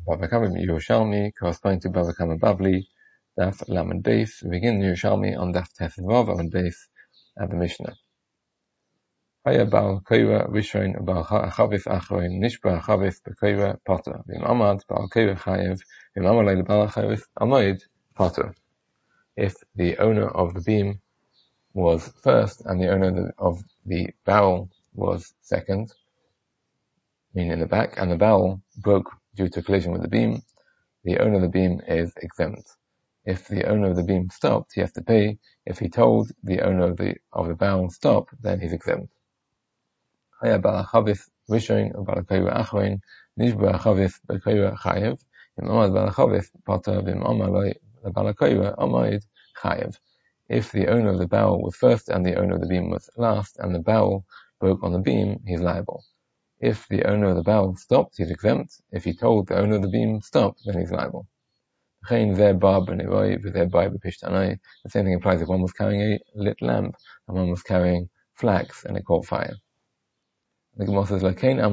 Bava Kama Yerushalmi, corresponding to Bava Kama Bavli, Daf Lamed Beis. We begin Yerushalmi on Daf Tes Vav Lamed Beis at the Mishnah. Haya Baal Koira Rishon Baal Chavis Achroin Nishba Chavis Bekoira Potter Vim Amad Baal Koira Chayev Vim Amalei Baal Chavis Amoid Potter. If the owner of the beam was first and the owner of the barrel was second, meaning in the back, and the barrel broke due to collision with the beam, the owner of the beam is exempt. If the owner of the beam stopped, he has to pay. If he told the owner of the barrel stop, then he's exempt. Haya Baal Chavis Rishon Baal Koira Achroin Nishba Chavis Bekoira Chayev Vim Amad Baal Chavis Potter Vim Amalei Baal Koira Amoid Chayev. If the owner of the barrel was first and the owner of the beam was last, and the barrel broke on the beam, he's liable. If the owner of the barrel stopped, he's exempt. If he told the owner of the beam stop, then he's liable. The same thing applies if one was carrying a lit lamp and one was carrying flax and it caught fire. The Gemara says,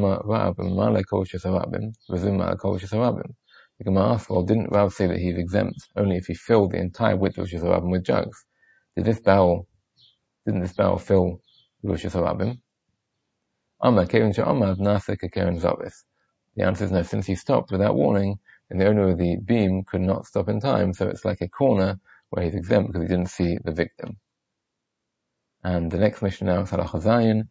the Gemara asks, well, didn't Rav say that he's exempt only if he filled the entire width of Rosh Hashanah with jugs? Didn't this barrel fill the Rosh Hashanah? The answer is no. Since he stopped without warning, then the owner of the beam could not stop in time, so it's like a corner where he's exempt because he didn't see the victim. And the next mission now is Halacha Zayin.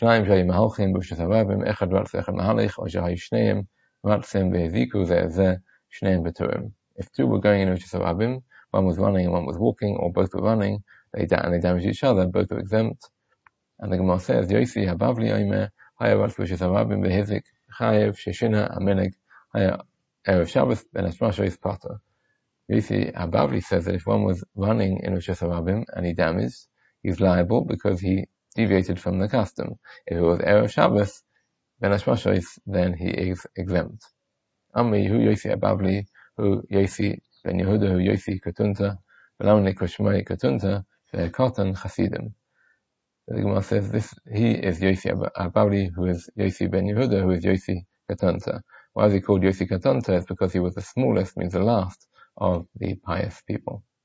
If two were going in Rosh Hashanah, one was running and one was walking, or both were running, and they damaged each other, both were exempt. And the Gemara says, Yosi Habavli Omer, Haya Rosh Hashanah behizik Chayev Sheshina Ameneg Haya Erev Shabbos Ben Hashmashois Potter. Yosi Habavli says that if one was running in Rosh Hashanah and he damaged, he's liable because he deviated from the custom. If it was Erev Shabbos Ben Hashmashois, then he is exempt. Amri Hu Yosi Habavli Hu Yosi Ben Yehuda Hu Yosi Katunta V'lam Nekoshmai Katunta Ve'kotan Chasidim. The Gemara says he is Yosi Habavli, who is Yosi ben Yehuda, who is Yosi Katonta. Why is he called Yosi Katonta? It's because he was the smallest, means the last, of the pious people.